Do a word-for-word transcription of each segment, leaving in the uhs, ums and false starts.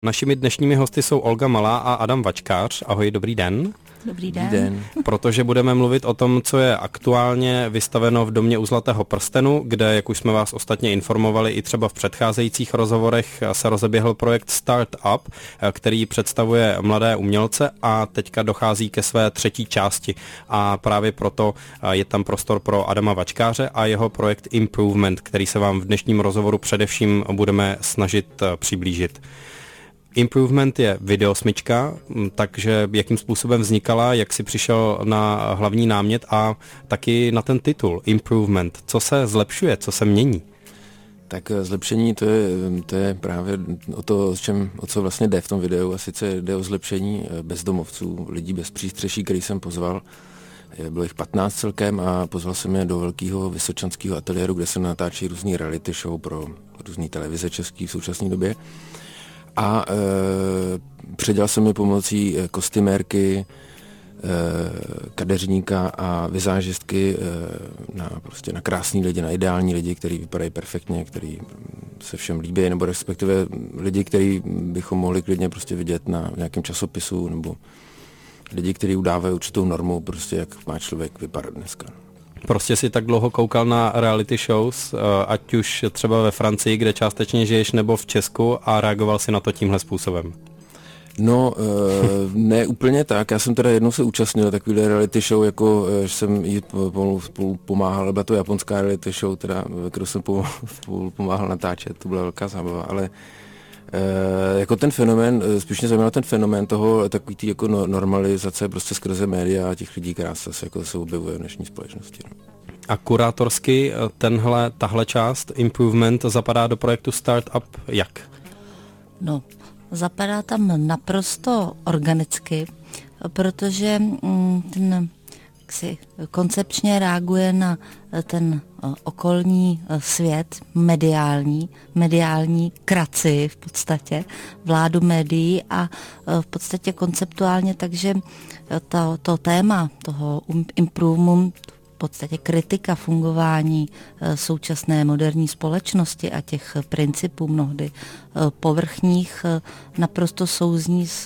Našimi dnešními hosty jsou Olga Malá a Adam Vačkář. Ahoj, dobrý den. Dobrý den. Dobrý den. Protože budeme mluvit o tom, co je aktuálně vystaveno v Domě u Zlatého prstenu, kde, jak už jsme vás ostatně informovali, i třeba v předcházejících rozhovorech se rozeběhl projekt Start Up, který představuje mladé umělce a teďka dochází ke své třetí části. A právě proto je tam prostor pro Adama Vačkáře a jeho projekt Improvement, který se vám v dnešním rozhovoru především budeme snažit přiblížit. Improvement je videosmyčka, takže jakým způsobem vznikala, jak si přišel na hlavní námět a taky na ten titul Improvement. Co se zlepšuje, co se mění? Tak zlepšení to je, to je právě o to, o, čem, o co vlastně jde v tom videu, a sice jde o zlepšení bezdomovců, lidí bez přístřeší, který jsem pozval. Bylo jich patnáct celkem a pozval jsem je do velkého vysočanského ateliéru, kde se natáčí různý reality show pro různý televize český v současné době. A e, předělal jsem mi pomocí kostymérky, e, kadeřníka a vizážistky e, na, prostě na krásný lidi, na ideální lidi, kteří vypadají perfektně, který se všem líbí, nebo respektive lidi, který bychom mohli klidně prostě vidět na nějakém časopisu, nebo lidi, kteří udávají určitou normu, prostě jak má člověk vypadat dneska. Prostě si tak dlouho koukal na reality shows, ať už třeba ve Francii, kde částečně žiješ, nebo v Česku a reagoval si na to tímhle způsobem? No, ne úplně tak. Já jsem teda jednou se účastnil takovýhle reality show, jako že jsem jí spolu pomáhal, byla to japonská reality show, teda, kterou jsem pomáhal natáčet, to byla velká zábava, ale Uh, jako ten fenomén, spíš mě zajímal ten fenomén toho takový tý jako normalizace prostě skrze média a těch lidí, která se jako se objevuje v dnešní společnosti. No. A kurátorsky tenhle, tahle část Improvement zapadá do projektu Startup jak? No, zapadá tam naprosto organicky, protože mm, ten si koncepčně reaguje na ten okolní svět, mediální, mediální kraci v podstatě, vládu médií a v podstatě konceptuálně, takže to, to téma toho improvement, v podstatě kritika fungování současné moderní společnosti a těch principů mnohdy povrchních naprosto souzní s,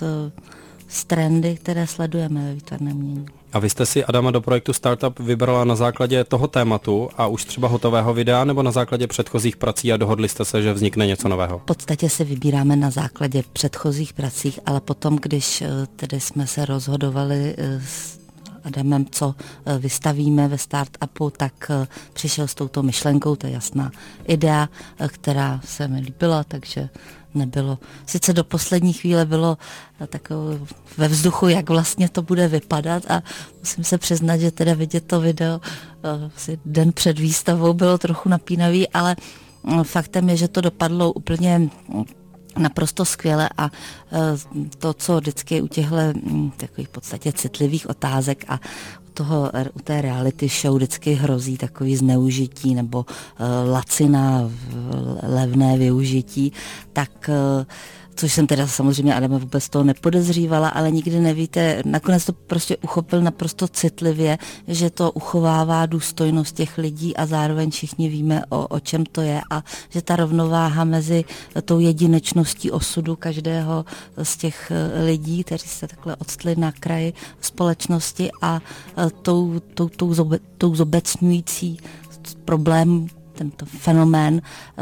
s trendy, které sledujeme ve výtvarném umění. A vy jste si Adama do projektu Startup vybrala na základě toho tématu a už třeba hotového videa, nebo na základě předchozích prací a dohodli jste se, že vznikne něco nového? V podstatě se vybíráme na základě předchozích prací, ale potom, když tedy jsme se rozhodovali s Adamem, co vystavíme ve Startupu, tak přišel s touto myšlenkou, to je jasná idea, která se mi líbila, takže nebylo. Sice do poslední chvíle bylo takové ve vzduchu, jak vlastně to bude vypadat, a musím se přiznat, že teda vidět to video asi den před výstavou bylo trochu napínavý, ale faktem je, že to dopadlo úplně naprosto skvěle a to, co vždycky u těchto takových v podstatě citlivých otázek a toho, u té reality show vždycky hrozí takový zneužití nebo uh, lacina, levné využití, tak uh, což jsem teda samozřejmě Adama vůbec toho nepodezřívala, ale nikdy nevíte, nakonec to prostě uchopil naprosto citlivě, že to uchovává důstojnost těch lidí a zároveň všichni víme, o, o čem to je, a že ta rovnováha mezi tou jedinečností osudu každého z těch lidí, kteří se takhle odstli na kraji společnosti, a tou, tou, tou, zobe, tou zobecňující problém, tento fenomén,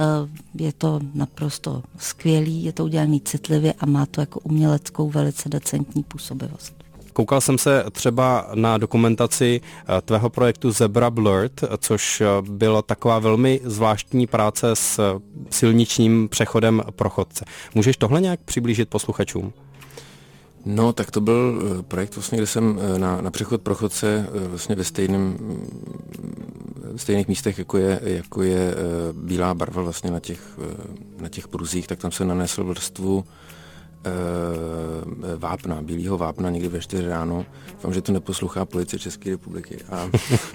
je to naprosto skvělý, je to udělaný citlivě a má to jako uměleckou velice decentní působivost. Koukal jsem se třeba na dokumentaci tvého projektu Zebra Blurred, což byla taková velmi zvláštní práce s silničním přechodem pro chodce. Můžeš tohle nějak přiblížit posluchačům? No, tak to byl projekt, vlastně, kde jsem na, na přechod pro chodce vlastně ve stejném v stejných místech, jako je, jako je bílá barva vlastně na těch, na těch pruzích, tak tam se nanesl vrstvu vápna, bílého vápna někdy ve čtyři ráno. Doufám, že to neposlouchá policie České republiky. A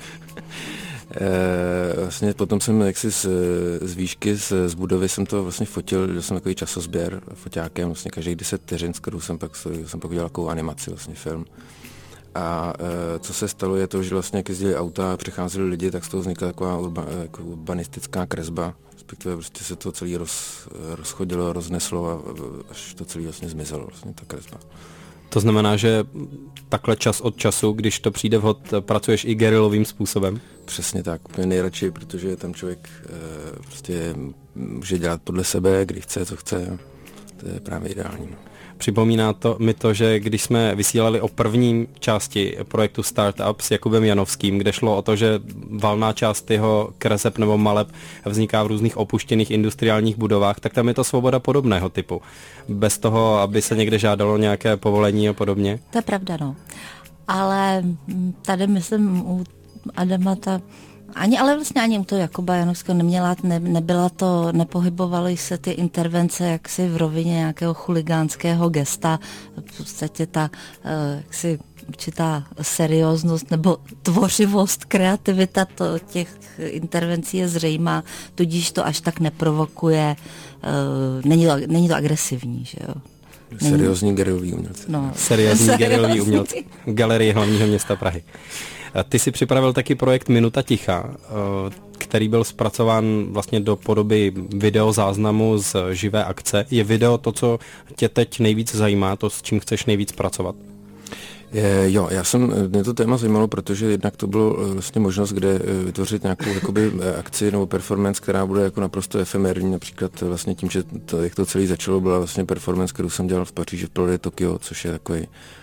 vlastně potom jsem jaksi z, z výšky, z, z budovy jsem to vlastně fotil, dělal jsem takový časozběr foťákem, vlastně každých deset vteřin, s kterou jsem pak, jsem pak udělal takovou animaci, vlastně film. A e, co se stalo je to, že vlastně jak jezdili auta a přecházeli lidi, tak z toho vznikla taková urba, jako urbanistická kresba, respektive prostě se to celé roz, rozchodilo, rozneslo a až to celé vlastně zmizelo, vlastně ta kresba. To znamená, že takhle čas od času, když to přijde vhod, pracuješ i gerilovým způsobem? Přesně tak, úplně nejradši, protože tam člověk e, prostě může dělat podle sebe, kdy chce, co chce, to je právě ideální. Připomíná to mi to, že když jsme vysílali o prvním části projektu Startup s Jakubem Janovským, kde šlo o to, že valná část jeho kreseb nebo maleb vzniká v různých opuštěných industriálních budovách, tak tam je to svoboda podobného typu. Bez toho, aby se někde žádalo nějaké povolení a podobně. To je pravda, no. Ale tady myslím u Adama ta Ani, ale vlastně ani u toho Jakuba Janovského neměla, ne, nebyla to, nepohybovaly se ty intervence jaksi v rovině nějakého chuligánského gesta, v podstatě ta jaksi určitá serióznost nebo tvořivost, kreativita to, těch intervencí je zřejmá, tudíž to až tak neprovokuje, není to, není to agresivní, že jo. Seriózní geriloví umělci. No. Seriózní geriloví umělci. Galerie hlavního města Prahy. Ty si připravil taky projekt Minuta ticha, který byl zpracován vlastně do podoby videozáznamu z živé akce. Je video to, co tě teď nejvíc zajímá, to, s čím chceš nejvíc pracovat? Je, jo, já jsem, mě to téma zajímalo, protože jednak to bylo vlastně možnost, kde vytvořit nějakou jakoby akci nebo performance, která bude jako naprosto efemérní, například vlastně tím, že to, jak to celé začalo, byla vlastně performance, kterou jsem dělal v Paříži v Palais Tokio, což je takový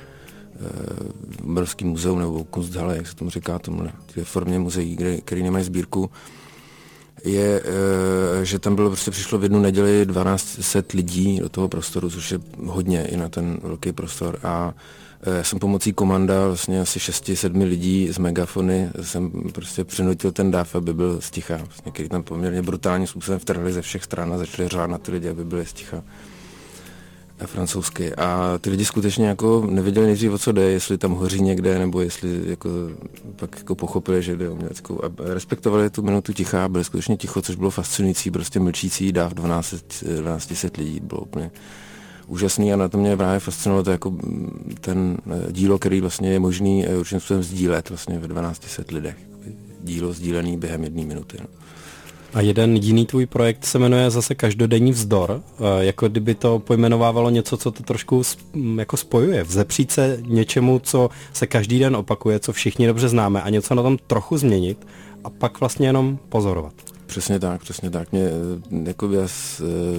obrovský muzeum nebo Kunsthalle, jak se tomu říká, tomhle formě muzeí, kde, který nemají sbírku, je, že tam bylo prostě přišlo v jednu neděli dvanáct set lidí do toho prostoru, což je hodně i na ten velký prostor a já jsem pomocí komanda vlastně asi šesti sedmi lidí z megafony jsem prostě přinutil ten dáv, aby byl sticha, vlastně, který tam poměrně brutálním způsobem vtrhli ze všech stran a začali řát na ty lidi, aby byli sticha. Francouzsky. A ty lidi skutečně jako nevěděli nejdřív, o co jde, jestli tam hoří někde, nebo jestli jako pak jako pochopili, že jde o uměleckou. A respektovali tu minutu ticha, byli skutečně ticho, což bylo fascinující, prostě mlčící dáv dvanáct set lidí, bylo úplně úžasný a na to mě právě fascinovalo to jako ten dílo, který vlastně je možný určitým způsobem sdílet vlastně ve dvanáct set lidech. Dílo sdílený během jedné minuty. No. A jeden jiný tvůj projekt se jmenuje zase Každodenní vzdor, jako kdyby to pojmenovávalo něco, co to trošku jako spojuje. Vzepřít se něčemu, co se každý den opakuje, co všichni dobře známe a něco na tom trochu změnit a pak vlastně jenom pozorovat. Přesně tak, přesně tak. Mě, jako já s,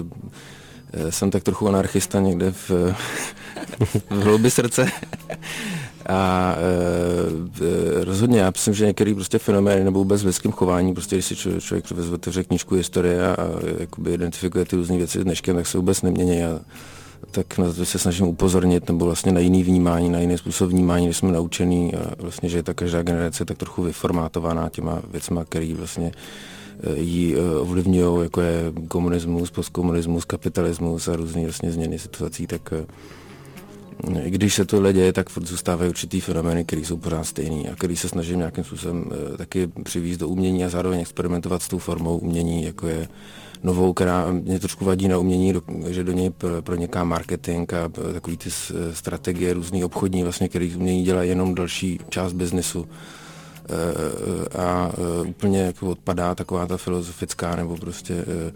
jsem tak trochu anarchista někde v, v hloubi srdce. A e, rozhodně, já myslím, že některý prostě fenomény nebo vůbec v lidském chování, prostě když si člověk, člověk otevře knížku historie a, a jakoby identifikuje ty různé věci dneškem, tak se vůbec nemění a tak na to se snažím upozornit, nebo vlastně na jiný vnímání, na jiný způsob vnímání, když jsme naučený a vlastně, že je ta každá generace tak trochu vyformátovaná těma věcma, který vlastně jí ovlivňují, jako je komunismus, postkomunismus, kapitalismus a různé vlastně změny situací, tak i když se tohle děje, tak furt zůstávají určitý fenomény, které jsou pořád stejný a který se snažím nějakým způsobem e, taky přivést do umění a zároveň experimentovat s tou formou umění, jako je novou, která mě trošku vadí na umění, do, že do něj proniká marketing a takový ty strategie různý obchodní, vlastně, který umění dělá jenom další část biznesu e, a e, úplně jako odpadá taková ta filozofická nebo prostě e,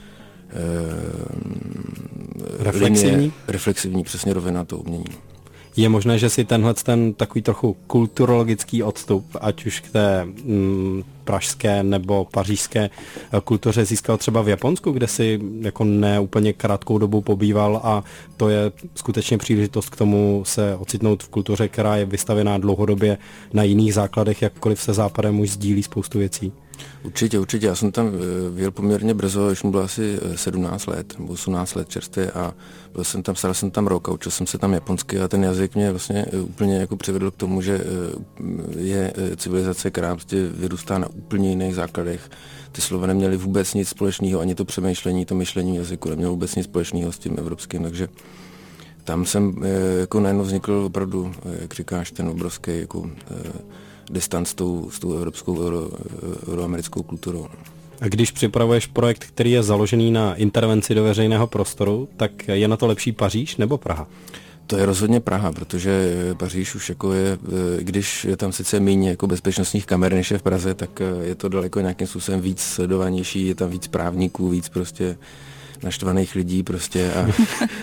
reflexivní? Linie, reflexivní, přesně rovina to umění. Je možné, že si tenhle ten takový trochu kulturologický odstup, ať už k té mm, pražské nebo pařížské kultuře získal třeba v Japonsku, kde si jako ne úplně krátkou dobu pobýval a to je skutečně příležitost k tomu se ocitnout v kultuře, která je vystavěná dlouhodobě na jiných základech, jakkoliv se Západem už sdílí spoustu věcí. Určitě, určitě. Já jsem tam vyjel poměrně brzo, když mu bylo asi sedmnáct let nebo osmnáct let čerstvě a byl jsem tam, stál jsem tam rok a učil jsem se tam japonsky a ten jazyk mě vlastně úplně jako přivedl k tomu, že je civilizace, která prostě vyrůstá na úplně jiných základech. Ty slova neměly vůbec nic společného, ani to přemýšlení, to myšlení jazyku nemělo vůbec nic společného s tím evropským, takže tam jsem jako najednou vznikl opravdu, jak říkáš, ten obrovský jako distanc s tou, s tou evropskou, euro, euroamerickou kulturou. A když připravuješ projekt, který je založený na intervenci do veřejného prostoru, tak je na to lepší Paříž nebo Praha? To je rozhodně Praha, protože Paříž už jako je, když je tam sice méně jako bezpečnostních kamer, než je v Praze, tak je to daleko nějakým způsobem víc sledovanější, je tam víc právníků, víc prostě naštvaných lidí prostě a,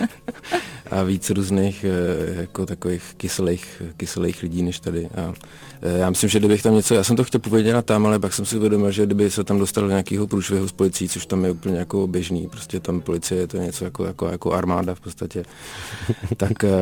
a víc různých jako takových kyselých, kyselých lidí než tady. A já myslím, že kdybych tam něco, já jsem to chtěl povědět tam, ale pak jsem si uvědomil, že kdyby se tam dostal do nějakého průšvihu s policií, což tam je úplně jako běžný, prostě tam policie je to něco jako, jako, jako armáda v podstatě, tak, e,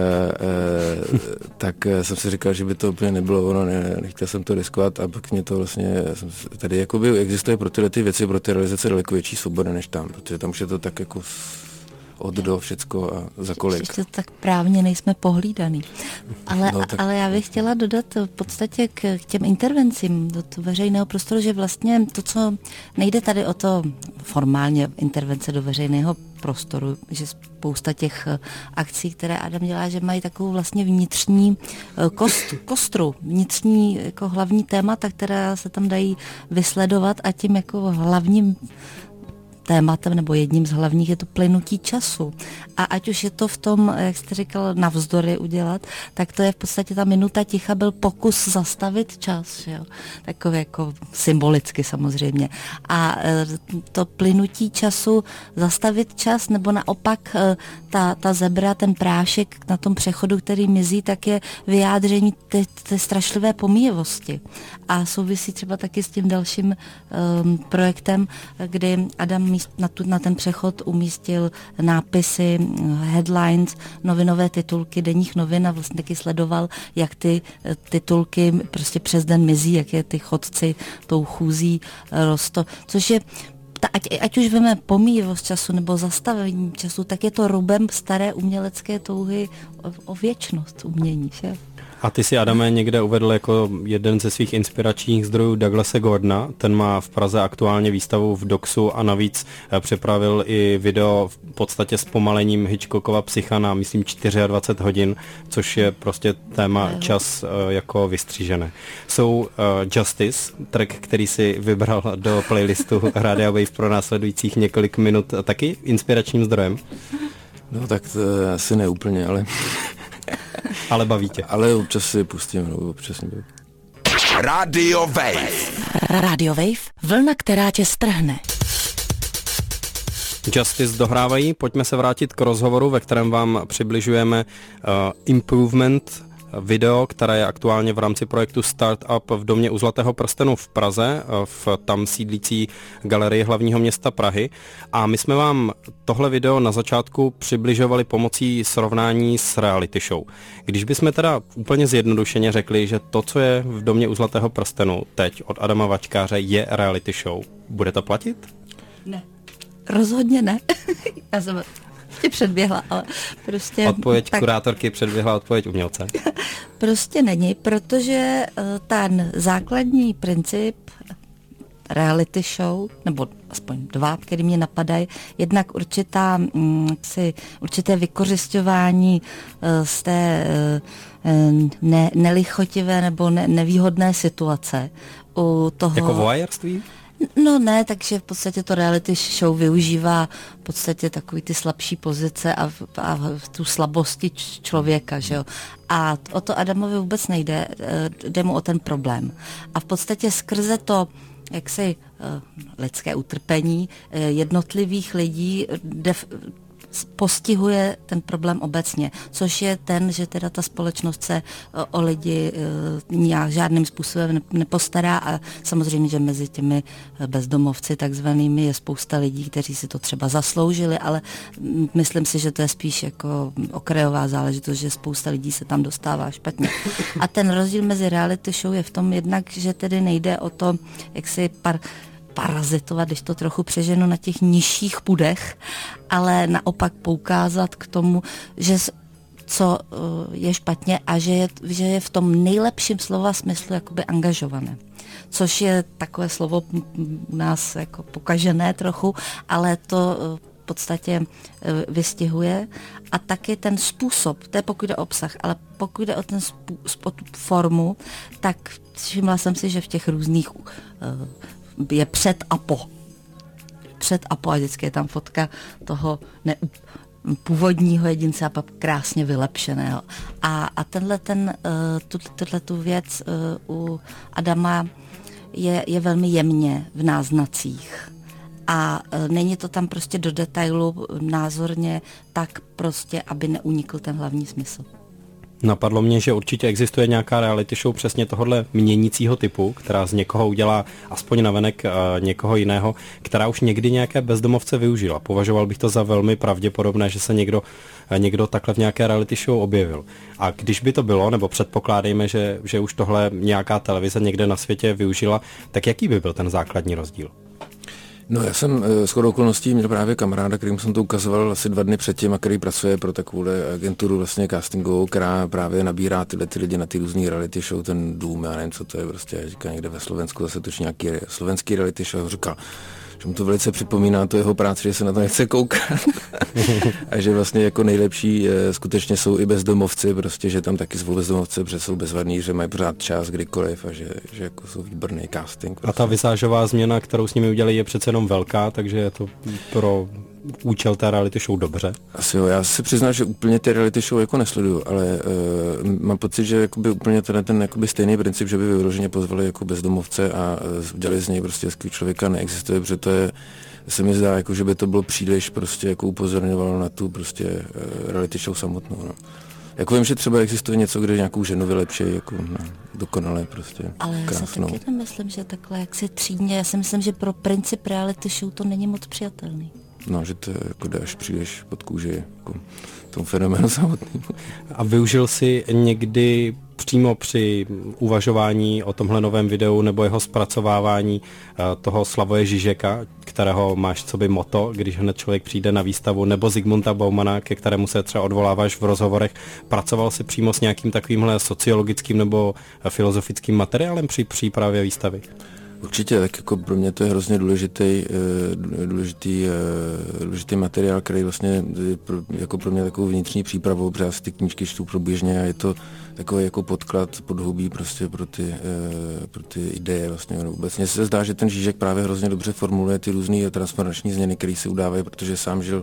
tak jsem si říkal, že by to úplně nebylo ono, ne, nechtěl jsem to riskovat a pak mě to vlastně, tady jakoby existuje pro tyhle ty věci, pro ty realizace daleko větší svoboda než tam, protože tam už je to tak jako od do všecko a za kolik. Ještě tak právně nejsme pohlídaný. Ale, no, tak... ale já bych chtěla dodat v podstatě k, k těm intervencím do toho veřejného prostoru, že vlastně to, co nejde tady o to formálně intervence do veřejného prostoru, že spousta těch akcí, které Adam dělá, že mají takovou vlastně vnitřní kostu, kostru, vnitřní jako hlavní témata, která se tam dají vysledovat a tím jako hlavním tématem nebo jedním z hlavních je to plynutí času. A ať už je to v tom, jak jste říkal, navzdory udělat, tak to je v podstatě ta minuta ticha byl pokus zastavit čas. Že jo? Takový jako symbolicky samozřejmě. A to plynutí času, zastavit čas, nebo naopak ta, ta zebra, ten prášek na tom přechodu, který mizí, tak je vyjádření té, té strašlivé pomíjivosti. A souvisí třeba taky s tím dalším um, projektem, kdy Adam Na, tu, na ten přechod umístil nápisy, headlines, novinové titulky denních novin a vlastně taky sledoval, jak ty titulky prostě přes den mizí, jak je ty chodci tou chůzí rostou, což je ta, ať, ať už veme pomíjivost času nebo zastavení času, tak je to rubem staré umělecké touhy o, o věčnost umění, že? A ty si, Adame, někde uvedl jako jeden ze svých inspiračních zdrojů Douglase Gordona. Ten má v Praze aktuálně výstavu v Doxu a navíc připravil i video v podstatě s pomalením Hitchcockova Psycha na, myslím, dvacet čtyři hodin, což je prostě téma čas jako vystřížené. Jsou uh, Justice, track, který si vybral do playlistu Radio Wave pro následujících několik minut, taky inspiračním zdrojem? No tak to asi ne úplně, ale... Ale baví tě. Ale občas si pustím, no, občas nebudu. Radio Wave. Radio Wave, vlna, která tě strhne. Justice dohrávají, pojďme se vrátit k rozhovoru, ve kterém vám přibližujeme uh, Improvement video, které je aktuálně v rámci projektu Startup v domě u Zlatého prstenu v Praze, v tam sídlící galerii hlavního města Prahy. A my jsme vám tohle video na začátku přibližovali pomocí srovnání s reality show. Když bychom teda úplně zjednodušeně řekli, že to, co je v domě u Zlatého prstenu teď od Adama Vačkáře, je reality show, bude to platit? Ne. Rozhodně ne. Já jsem tě předběhla, ale prostě... Odpověď tak... kurátorky předběhla odpověď umělce. Prostě není, protože ten základní princip reality show, nebo aspoň dva, který mě napadají, jednak určitá, si, určité vykořisťování z té ne, nelichotivé nebo ne, nevýhodné situace. U toho... Jako voyeurství? No ne, takže v podstatě to reality show využívá v podstatě takový ty slabší pozice a, a tu slabosti č- člověka, že jo. A o to Adamovi vůbec nejde, jde mu o ten problém. A v podstatě skrze to, jaksi lidské utrpení jednotlivých lidí def, postihuje ten problém obecně, což je ten, že teda ta společnost se o lidi nějak žádným způsobem nepostará a samozřejmě, že mezi těmi bezdomovci takzvanými je spousta lidí, kteří si to třeba zasloužili, ale myslím si, že to je spíš jako okrajová záležitost, že spousta lidí se tam dostává špatně. A ten rozdíl mezi reality show je v tom jednak, že tedy nejde o to, jak si par parazitovat, když to trochu přeženu, na těch nižších půdech, ale naopak poukázat k tomu, že co je špatně a že je, že je v tom nejlepším slova smyslu jakoby angažované. Což je takové slovo u nás jako pokažené trochu, ale to v podstatě vystihuje. A taky ten způsob, to je pokud jde o obsah, ale pokud jde o ten způsob, formu, tak všimla jsem si, že v těch různých je před a po. Před a po a vždycky je tam fotka toho ne, původního jedince a pak krásně vylepšeného. A, a tenhle ten, tu, tu věc u Adama je, je velmi jemně v náznacích. A není to tam prostě do detailu názorně tak prostě, aby neunikl ten hlavní smysl. Napadlo mě, že určitě existuje nějaká reality show přesně tohohle měnícího typu, která z někoho udělá aspoň navenek někoho jiného, která už někdy nějaké bezdomovce využila. Považoval bych to za velmi pravděpodobné, že se někdo, někdo takhle v nějaké reality show objevil. A když by to bylo, nebo předpokládejme, že, že už tohle nějaká televize někde na světě využila, tak jaký by byl ten základní rozdíl? No já jsem shodou okolností měl právě kamaráda, kterým jsem to ukazoval asi dva dny předtím a který pracuje pro takovouhle agenturu vlastně castingovou, která právě nabírá tyhle ty lidi na ty různý reality show, ten Dům, já nevím, co to je, prostě říká někde ve Slovensku, zase točí nějaký slovenský reality show, říkal, že mu to velice připomíná to jeho práci, že se na to nechce koukat a že vlastně jako nejlepší e, skutečně jsou i bezdomovci, prostě, že tam taky jsou bezdomovci, protože jsou bezvadní, že mají pořád čas kdykoliv a že, že jako jsou výborný casting. Prostě. A ta vizážová změna, kterou s nimi udělali, je přece jenom velká, takže je to pro účel té reality show dobře. Asi jo, já si přiznám, že úplně ty reality show jako nesleduju, ale uh, mám pocit, že jakoby úplně ten, ten jakoby stejný princip, že by vyloženě pozvali jako bezdomovce a uh, udělali z něj prostě hezký člověka, neexistuje, protože to je, se mi zdá, jako, že by to bylo příliš prostě jako upozorňovalo na tu prostě uh, reality show samotnou. No. Jako vím, že třeba existuje něco, kde nějakou ženu vylepší, jako no, dokonale prostě ale krásnou. Ale já si taky nemyslím, že takhle jak si třídně, já si myslím, že pro princip reality show to není moc přijatelný. No, že to jako dáš příliš pod kůži jako tomu fenoménu samotnému. A využil jsi někdy přímo při uvažování o tomhle novém videu nebo jeho zpracovávání toho Slavoje Žižeka, kterého máš coby moto, když hned člověk přijde na výstavu, nebo Zigmunda Baumana, ke kterému se třeba odvoláváš v rozhovorech. Pracoval jsi přímo s nějakým takovýmhle sociologickým nebo filozofickým materiálem při přípravě výstavy? Určitě, tak jako pro mě to je hrozně důležitý, důležitý, důležitý materiál, který vlastně je pro, jako pro mě takovou vnitřní přípravou, protože já si ty knížky čtu průběžně a je to takový jako podklad, podhoubí prostě pro ty, pro ty ideje vlastně vůbec. Mně se zdá, že ten Žižek právě hrozně dobře formuluje ty různé transformační změny, které se udávají, protože sám žil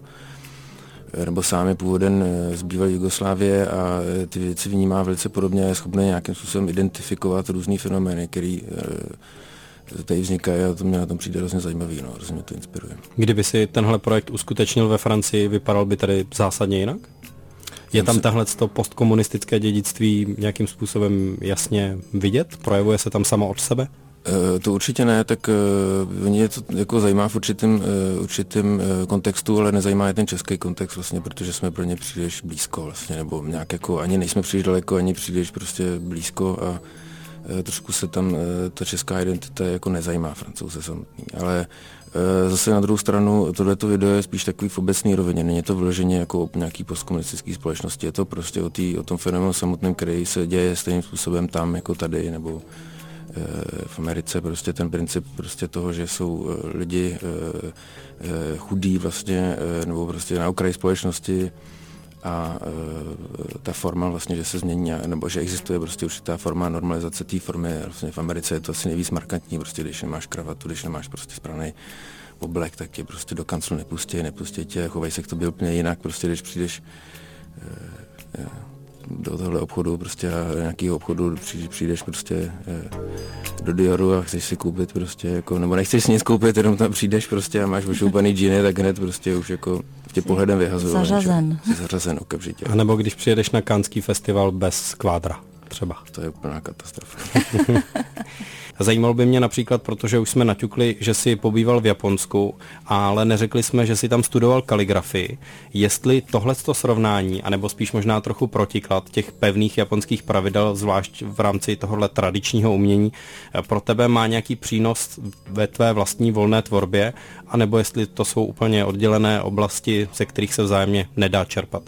nebo sám je původem z bývalé Jugoslávie a ty věci vnímá velice podobně a je schopný nějakým způsobem identifikovat různý fenomény, který tady vznikají a to mě na tom přijde hrozně zajímavý, no, hrozně mě to inspiruje. Kdyby si tenhle projekt uskutečnil ve Francii, vypadal by tady zásadně jinak? Je tam tahle to postkomunistické dědictví nějakým způsobem jasně vidět? Projevuje se tam samo od sebe? Uh, to určitě ne, tak uh, mě to jako zajímá v určitém, uh, určitém uh, kontextu, ale nezajímá je ten český kontext vlastně, protože jsme pro ně příliš blízko vlastně, nebo nějak jako ani nejsme příliš daleko, ani příliš prostě blízko a trošku se tam ta česká identita jako nezajímá Francouze samotný, ale zase na druhou stranu tohleto video je spíš takový v obecné rovině, není to vyloženě jako nějaký postkomunistický společnosti, je to prostě o, tý, o tom fenoménu samotném, který se děje stejným způsobem tam jako tady, nebo v Americe prostě ten princip prostě toho, že jsou lidi chudí vlastně, nebo prostě na okraji společnosti, a e, ta forma vlastně, že se změní, nebo že existuje prostě určitá forma normalizace té formy, vlastně v Americe je to asi nejvíc markantní, prostě když nemáš kravatu, když nemáš prostě správný oblek, tak tě prostě do kanclu nepustí, nepustí tě, chovají se k tobě úplně jinak, prostě když přijdeš e, e, do tohle obchodu, prostě a nějakého obchodu přijdeš, přijdeš prostě e, do Dioru a chceš si koupit prostě, jako, nebo nechceš si nic koupit, jenom tam přijdeš prostě a máš ošoupaný džíny, tak hned prostě už jako tě pohledem vyhazují. Zařazen. Jsi zařazen okamžitě. A nebo když přijedeš na Canský festival bez kvádra třeba. To je úplná katastrofa. Zajímalo by mě například, protože už jsme naťukli, že jsi pobýval v Japonsku, ale neřekli jsme, že jsi tam studoval kaligrafii. Jestli tohleto srovnání, anebo spíš možná trochu protiklad těch pevných japonských pravidel, zvlášť v rámci tohohle tradičního umění, pro tebe má nějaký přínos ve tvé vlastní volné tvorbě, anebo jestli to jsou úplně oddělené oblasti, ze kterých se vzájemně nedá čerpat?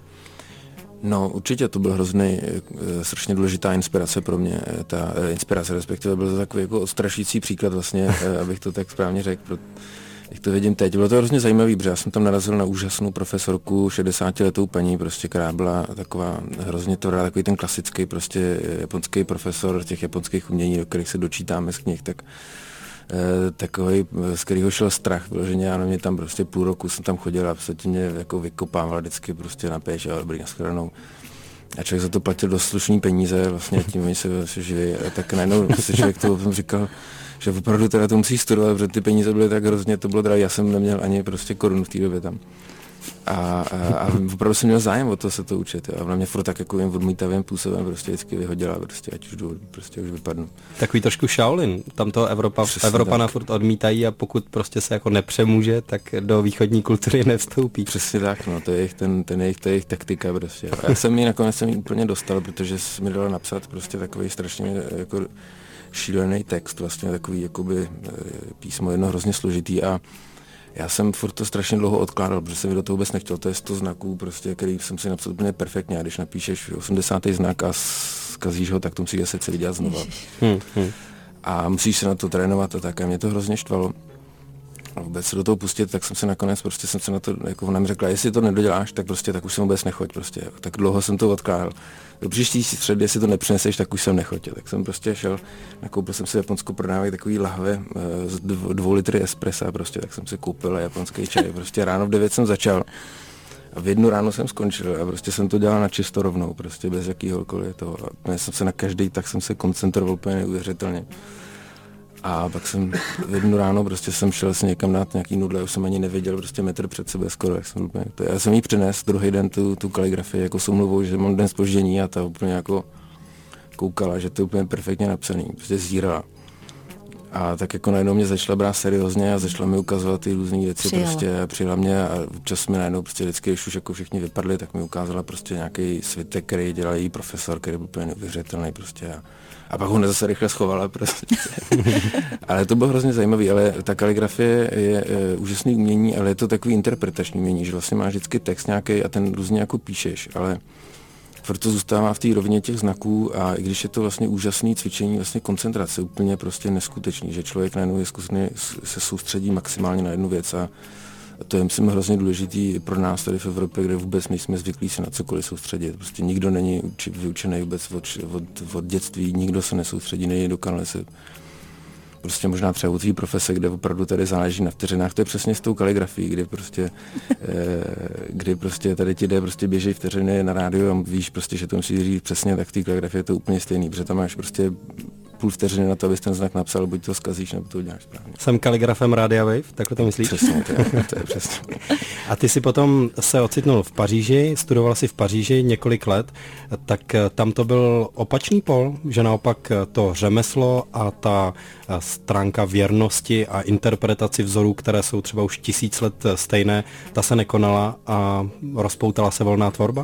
No, určitě to byl hrozný, strašně důležitá inspirace pro mě, ta inspirace, respektive byl to takový jako odstrašující příklad vlastně, abych to tak správně řekl, jak to vidím teď. Bylo to hrozně zajímavý, protože já jsem tam narazil na úžasnou profesorku, šedesátiletou paní, prostě, která byla taková hrozně tvrdá, takový ten klasický prostě japonský profesor těch japonských umění, do kterých se dočítáme z knih, tak takový, z kterého šel strach vyloženě, já na mě tam prostě půl roku jsem tam chodil a prostě mě jako vykopával vždycky prostě na péč a dobrý nashledanou. A člověk za to platil dost slušný peníze, vlastně tím oni se, se živí. A tak najednou se člověk to potom říkal, že opravdu teda to musí studovat, protože ty peníze byly tak hrozně, to bylo drahé, já jsem neměl ani prostě korunu v té době tam. A, a, a opravdu jsem měl zájem o to se to učit. Jo. A ona mě furt tak jako jen odmítavým působem prostě vždycky vyhodila, prostě, ať už jdu, prostě už vypadnu. Takový trošku Shaolin, tam to Evropa, Evropana furt odmítají a pokud prostě se jako nepřemůže, tak do východní kultury nevstoupí. Přesně tak, no, to je jejich, ten, ten jejich, to je jejich taktika prostě. A já jsem ji nakonec jsem ji úplně dostal, protože jsem mi dala napsat prostě takový strašně jako šílený text, vlastně takový jakoby písmo jedno hrozně složitý a já jsem furt to strašně dlouho odkládal, protože jsem mi do toho vůbec nechtěl, to je sto znaků, prostě, který jsem si napsal úplně perfektně a když napíšeš osmdesátý znak a zkazíš ho, tak to musíš asi celý dělat znova. Hmm, hmm. A musíš se na to trénovat a tak a mě to hrozně štvalo. A vůbec se do toho pustit, tak jsem se nakonec, prostě jsem se na to, jako ona mi řekla, jestli to nedoděláš, tak prostě, tak už jsem vůbec nechoď, prostě, tak dlouho jsem to odkládal. Do příští středy, jestli to nepřineseš, tak už jsem nechotil. Tak jsem prostě šel, nakoupil jsem si v Japonsku, prodávají takový lahve z dvou, dvou litry espressa, prostě, tak jsem si koupil japonský čaj. Prostě ráno v devět jsem začal a v jednu ráno jsem skončil a prostě jsem to dělal na čisto rovnou, prostě bez jakýhokoliv toho. A jsem se na každý, tak jsem se koncentroval úplně neuvěřitelně. A pak jsem v jednu ráno prostě jsem šel si někam dát nějaký nudle, už jsem ani nevěděl, prostě metr před sebe skoro, jak jsem úplně, to, já jsem jí přinesl druhý den tu, tu kaligrafii jako s omluvou, že mám den zpoždění a ta úplně jako koukala, že to je úplně perfektně napsaný, prostě zírala. A tak jako najednou mě začala brát seriózně a začala mi ukazovat ty různé věci, přijela. Prostě přijela mě a občas mi najednou prostě vždycky, když už jako všichni vypadli, tak mi ukázala prostě nějaký svitek, který dělal její profesor, který byl úplně neuvěřitelný prostě a, a pak ho zase rychle schovala prostě. Ale to bylo hrozně zajímavý, ale ta kaligrafie je, je úžasný umění, ale je to takový interpretační umění, že vlastně máš vždycky text nějaký a ten různě jako píšeš, ale furt to zůstává v té rovině těch znaků a i když je to vlastně úžasné cvičení, vlastně koncentrace, úplně prostě neskutečný, že člověk najednou je zkusný, se soustředí maximálně na jednu věc a to je myslím hrozně důležitý pro nás tady v Evropě, kde vůbec nejsme zvyklí se na cokoliv soustředit. Prostě nikdo není uči, vyučený vůbec od, od, od dětství, nikdo se nesoustředí, není dokonale se prostě možná třeba u tvý profese, kde opravdu tady záleží na vteřinách, to je přesně s tou kaligrafií, kdy prostě, eh, kdy prostě tady ti jde, prostě běží vteřiny na rádiu a víš prostě, že to musíš říct přesně, tak v té kaligrafii je to úplně stejný, protože tam máš prostě půl vteřiny na to, abys ten znak napsal, buď to zkazíš, nebo to uděláš správně. Jsem kaligrafem Radia Wave, takhle to myslíš? Přesně, to je, to je přesně. A ty si potom se ocitnul v Paříži, studoval si v Paříži několik let, tak tam to byl opačný pol, že naopak to řemeslo a ta stránka věrnosti a interpretaci vzorů, které jsou třeba už tisíc let stejné, ta se nekonala a rozpoutala se volná tvorba?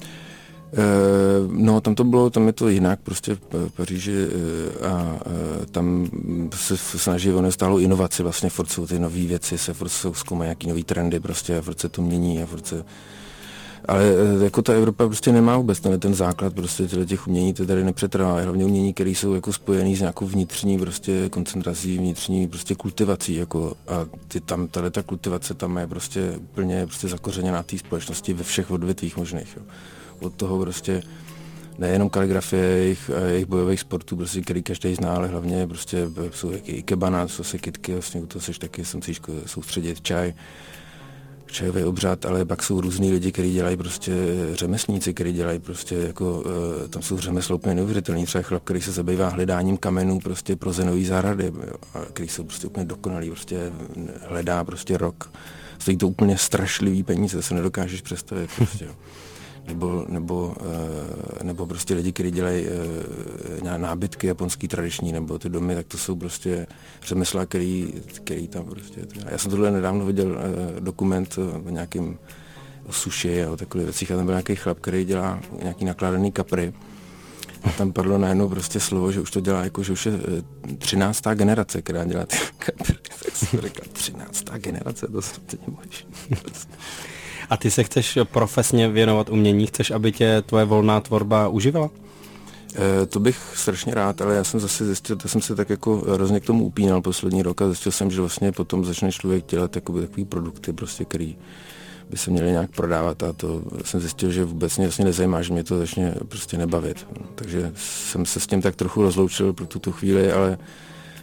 No, tam to bylo, tam je to jinak, prostě v Paříži a tam se snaží o neustálou inovaci, vlastně furt jsou ty nové věci, se furt jsou zkoumají nějaký nový trendy, prostě a furt se to mění a furt se... Ale jako ta Evropa prostě nemá vůbec ten, ten základ prostě těch umění, to tady nepřetrvá, hlavně umění, které jsou jako spojený s nějakou vnitřní prostě koncentrací, vnitřní prostě kultivací, jako a ty tam, tady ta kultivace tam je prostě úplně prostě zakořeněná té společnosti ve všech odvětvích možných, jo. Od toho prostě nejenom kaligrafie jejich, jejich bojových sportů, prostě, který každý zná, ale hlavně prostě jsou jaký ikebana, jsou se kytky, vlastně u toho seš taky, jsem si soustředit čaj, čajový obřad, ale pak jsou různý lidi, kteří dělají prostě řemeslníci, kteří dělají prostě jako, tam jsou řemeslo úplně neuvěřitelný, třeba chlap, který se zabývá hledáním kamenů prostě pro zenový zahrady, jo, a který jsou prostě úplně dokonalý, prostě hledá prostě rok. Stojí to úplně strašlivý peníze, to se nedokážeš představit prostě, jo. Nebo, nebo, nebo prostě lidi, kteří dělají nábytky japonský tradiční, nebo ty domy, tak to jsou prostě řemesla, který, který tam prostě... Já jsem tohle nedávno viděl dokument o nějakým o suši a o takových věcích a tam byl nějaký chlap, který dělá nějaký nakládaný kapry a tam padlo najednou prostě slovo, že už to dělá jako, že už je třináctá generace, která dělá ty kapry. Tak jsem řekl, třináctá generace, to se teď nemůžeš. A ty se chceš profesně věnovat umění? Chceš, aby tě tvoje volná tvorba užívala? E, to bych strašně rád, ale já jsem zase zjistil, to jsem se tak jako hrozně k tomu upínal poslední rok a zjistil jsem, že vlastně potom začne člověk dělat jakoby takový produkty, prostě, který by se měly nějak prodávat a to jsem zjistil, že vůbec mě vlastně nezajímá, že mě to začne prostě nebavit. Takže jsem se s tím tak trochu rozloučil pro tuto chvíli, ale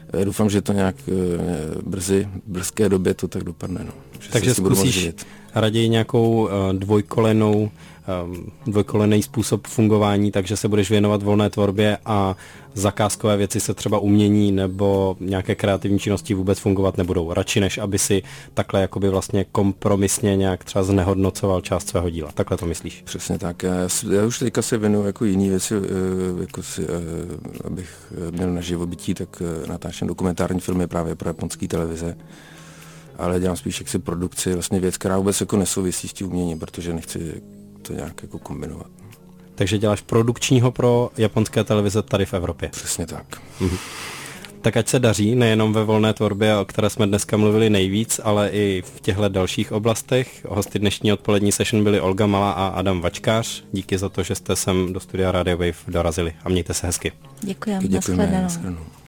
Doufám, že to nějak brzy, v brzké době to tak dopadne. No. Takže zkusíš raději nějakou dvojkolenou, dvojkolený způsob fungování, takže se budeš věnovat volné tvorbě a zakázkové věci se třeba umění nebo nějaké kreativní činnosti vůbec fungovat nebudou. Radši než aby si takhle jakoby vlastně kompromisně nějak třeba znehodnocoval část svého díla. Takhle to myslíš? Přesně tak. Já, já už teďka se věnuju jako jiný věci, jako si, abych měl na živobytí, tak natáčím dokumentární filmy právě pro japonské televize. Ale dělám spíš jaksi produkci, vlastně věc, která vůbec jako nesouvisí s tím uměním, protože nechci to nějak jako kombinovat. Takže děláš produkčního pro japonské televize tady v Evropě. Přesně tak. Mhm. Tak ať se daří, nejenom ve volné tvorbě, o které jsme dneska mluvili nejvíc, ale i v těchto dalších oblastech. Hosty dnešní odpolední session byli Olga Malá a Adam Vačkář. Díky za to, že jste sem do studia Radio Wave dorazili a mějte se hezky. Děkujeme. Děkujeme.